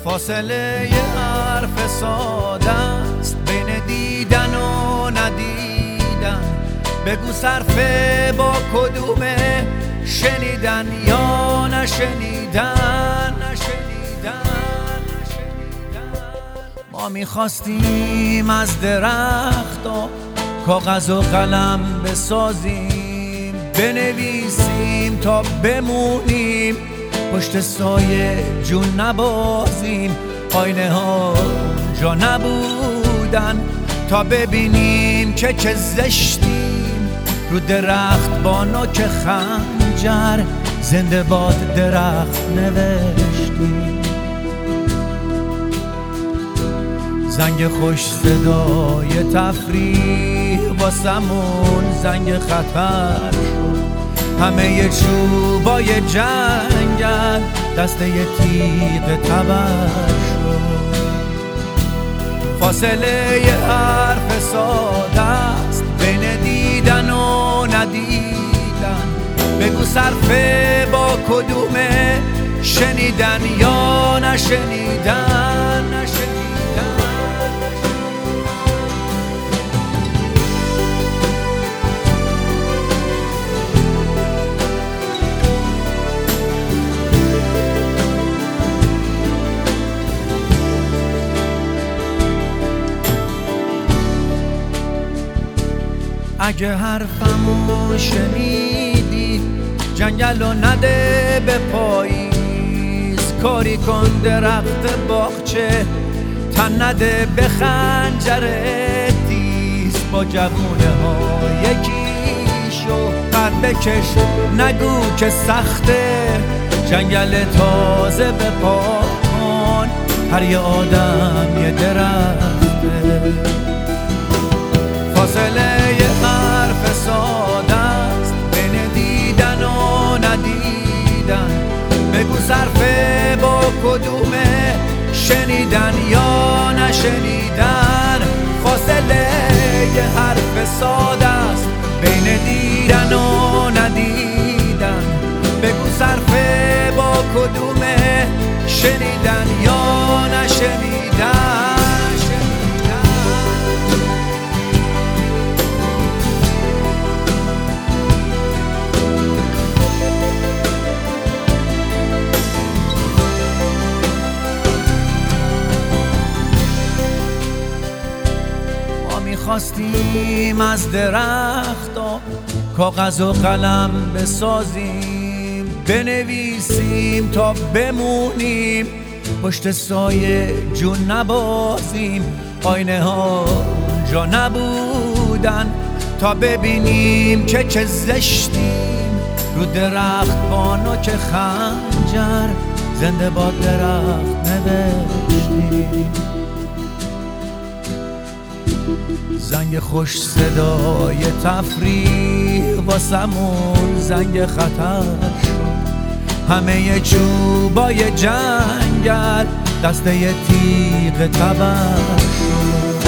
فاصله یه حرف ساده است بین دیدن و ندیدن. بگو صرفه با کدومه، شنیدن یا نشنیدن. ما میخواستیم از درخت و کاغذ و قلم بسازیم، بنویسیم تا بمونیم، پشت سایه جون نبازیم. آینه ها جا نبودن تا ببینیم که چه زشتیم. رو درخت با نوک خنجر زنده باد درخت نوشتیم. زنگ خوش صدای تفریح واسمون زنگ خطر شد. همه چوبای جنگل دسته تیغ تبر شد. فاصله یه حرف ساده است بین دیدن و ندیدن. بگو صرفه با کدومه، شنیدن یا نشنیدن. اگه حرفمو شنیدی، جنگل رو نده به پاییز. کاری کن درخت باغچه، تن نده به خنجر تیز. با جوونه ها یکی شو، قد بکش نگو که سخته. جنگل تازه به پا کن، هر یه آدم یه درخته. فاصله یه حرف ساده است بین دیدن و ندیدن. بگو صرفه با کدومه، شنیدن یا نشنیدن. فاصله یه حرف ساده است بین دیدن و ندیدن. بگو صرفه با کدومه، شنیدن یا نشنیدن. میخواستیم از درخت و کاغذ و قلم بسازیم، بنویسیم تا بمونیم، پشت سایه جون نبازیم. آینه ها جا نبودن تا ببینیم که چه زشتیم. رو درخت با نوک خنجر زنده با درخت نوشتیم. زنگ خوش صدای تفریح واسمون زنگ خطر شد. همه چوبای جنگل دسته تیغ تبر شد.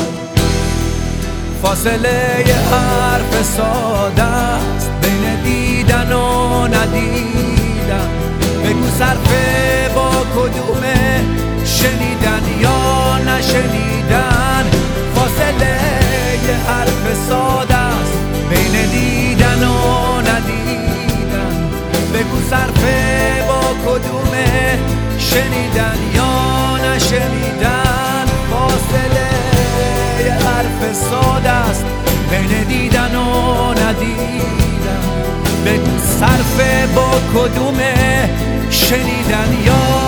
فاصله یه حرف ساده است بین دیدن و ندیدن. بگو صرفه با کدومه، شنیدن یا نشنیدن. فاصله یه حرف ساده است بین دیدن و ندیدن. بگو صرفه با کدومه، شنیدن یا نشنیدن. فاصله یه حرف ساده است بین دیدن و ندیدن. بگو صرفه با کدومه، شنیدن یا